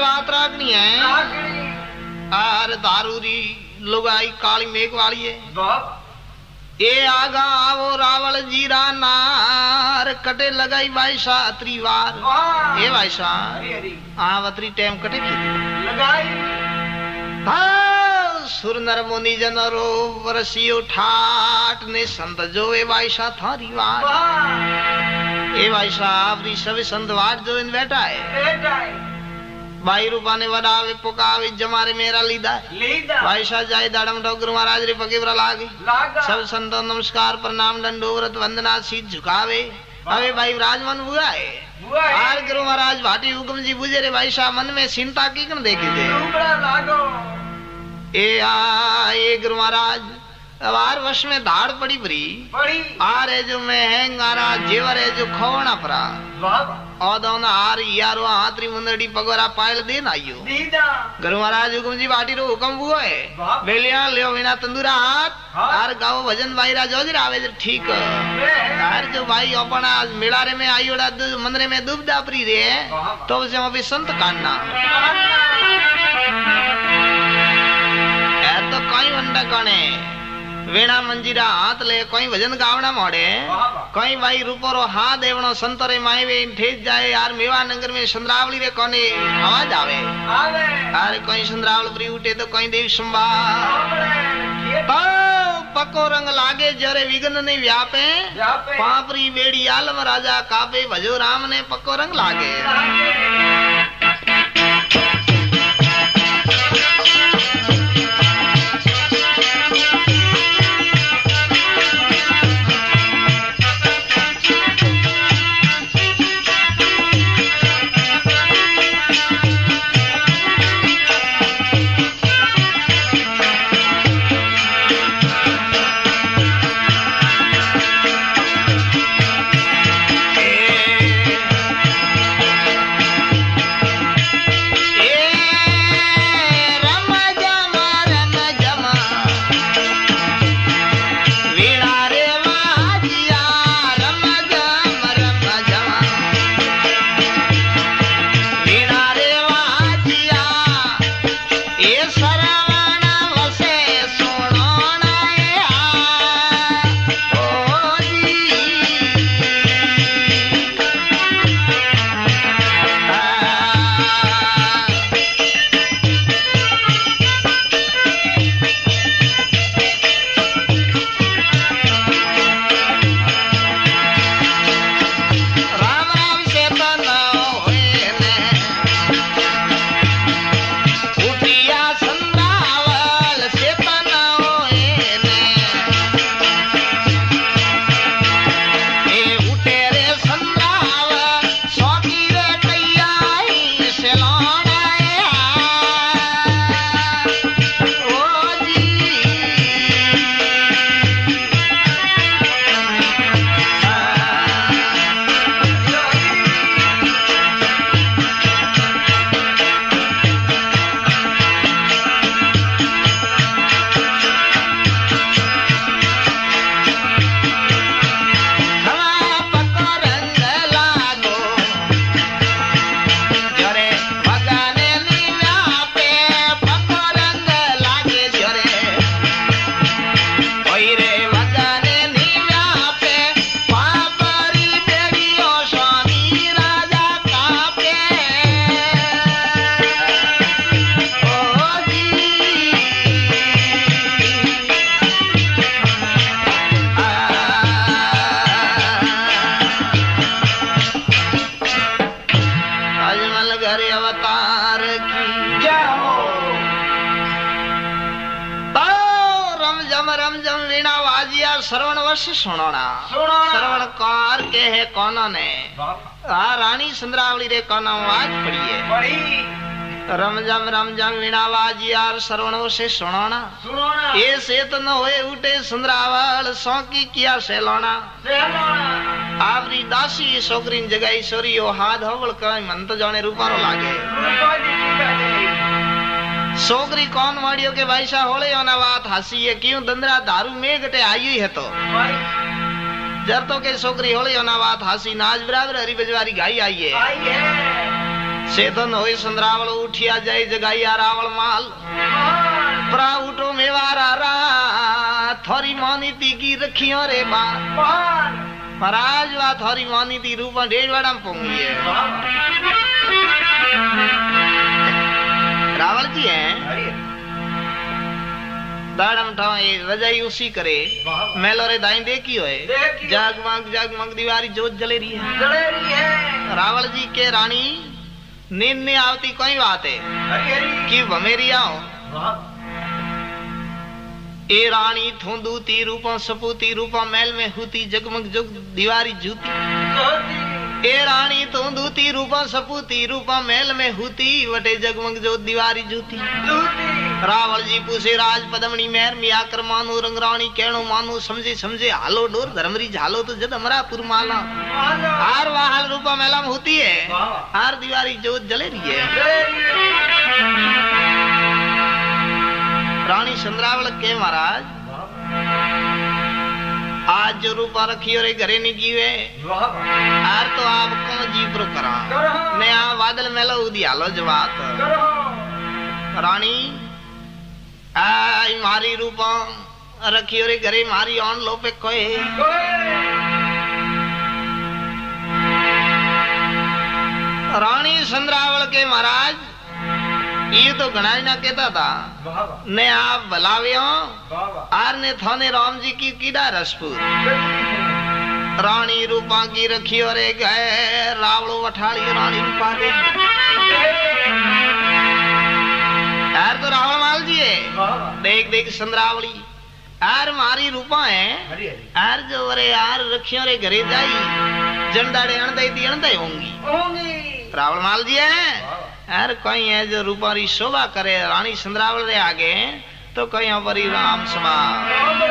बात राखनी है आर दारूरी लुगाई काली मेघ वाली है ये आगा आवो रावल जीरा नार कटे लगाई बाईसा त्रिवार ये बाईसा आवतरी टाइम कटे लगाई सुर नर मुनि जनरो वरसियो ठाट ने संत जो ए बाईसा थारी वार ए बाईसा आवरी सभी संत वाट जो इन बैठा है भाई रूपा ने वडावे पुकावे जमारे मेरा लीदा भाई शाह जाए दाड़म डॉक्टर महाराज रे पगे बरा लागे सब संतों नमस्कार प्रणाम दंडोवरत वंदना शीत झुकावे अबे भाई विराजमान हुआ है आर गुरु महाराज भाटी हुक्म जी बुझे रे भाई शाह मन में चिंता की कन देखी थे ए गुरु महाराज अवार वश में धाड़ पड़ी भरी आ रे जो मैं हैंगारा जेवर है जो खोवना परा औदौना आर यारो हाथरी मुंदड़ी पगोरा पायल देन आयो गुरु महाराज हुकुम जी बाटी रो हुकुम हुआ है बेलिया लियो बिना तंदूरा हाथ आर गाओ भजन भाई राजोजी आवे ठीक आर जो भाई अपना मेलारे में आयोड़ा मंदिर में दुब दापरी रे तो उसे अभी संत कान्ना तो कई वंडा कने वीणा मंजीरा हाथ ले कोई भजन गावना मोड़े कोई भाई रूपोरो हाथ देवनो संतरे माईवे ठेज जाए यार मेवा नगर में संद्रावली रे कोने आवाज आवे अरे कोई संद्रावल परी उठे तो कोई देव संभा पक्को रंग लागे जरे विघ्न नहीं व्यापे पापरी बेड़ी आलम राजा कापे भजो राम ने पक्को रंग लागे श्रवण कार के है कौन ने रानी संद्रावली रे कौन आवाज पड़ी है रम जम वीणावाज यार श्रवणों से सुनोना ये से तो न होए उठे संद्रावल सौकी किया सेलोना आवरी दासी सोकरीन जगाई सोरियो हाथ होवल कई मन तो जाने रूपारो लागे सोकरी कौन वाड़ियो के भाई सा होले ना बात हसी है क्यों दंदरा दारू में गटे आई है तो जर तो के सोकरी होले ना बात हसी नाच बराबर हरी बजवारी गाई आई है सेतन होई संद्रावल उठिया जाय जगाइया रावल माल प्रा उठो मेवारा रा थोरी मानी ती की रखियो रे बार महाराज वा थोरी मानी ती रूप डेढ़वाड़ा में पोंगी है रावल जी हैं दाड़म ठाव रजाई उसी करे मेलो रे दाई देखी होए जगमग दीवारी जोत जले रही है रावल जी के रानी नींद नहीं आवती कोई बात है कि मेरी आओ ए रानी थोंदूती रूपा सपूती रूपा महल में हुती जगमग जग दीवारी जूती ए रानी थोंदूती रूपा सपूती रूपा महल में हुती वटे जगमग जो दीवारी जूती रावल जी पूछे राज पदमणी मेहर में आकर मानो रंगराणी कहणो मानो समझे समझे हालो डोर धर्मरी झालो तो जद अमरापुर माला हार वाहल रूपा मेला में होती है हार दीवारी जोत जले रही है रानी चंद्रावल के महाराज आज जो रूपा रखी और घरे नहीं कीवे आर तो आप कौन जी प्रो करा नया बादल मेला उदी हालो जवात रानी आई मारी रूपा रखी और घरे मारी ऑन लो पे कोई रानी चंद्रावल के महाराज ये तो घना ही ना कहता था ने आप भलावे आर ने थाने राम जी की कीड़ा रसपूत रानी रूपा की रखी और एक है रावड़ो वठाली रानी रूपा दे यार तो रावण माल जी है देख देख चंद्रावली यार मारी रूपा है यार जो अरे यार रखियो रे घरे जाई जंडाड़े अणदाई दी अणदाई होंगी रावण माल जी है यार कोई है जो रूपारी शोभा करे रानी चंद्रावल रे आगे तो कोई हमारी राम सभा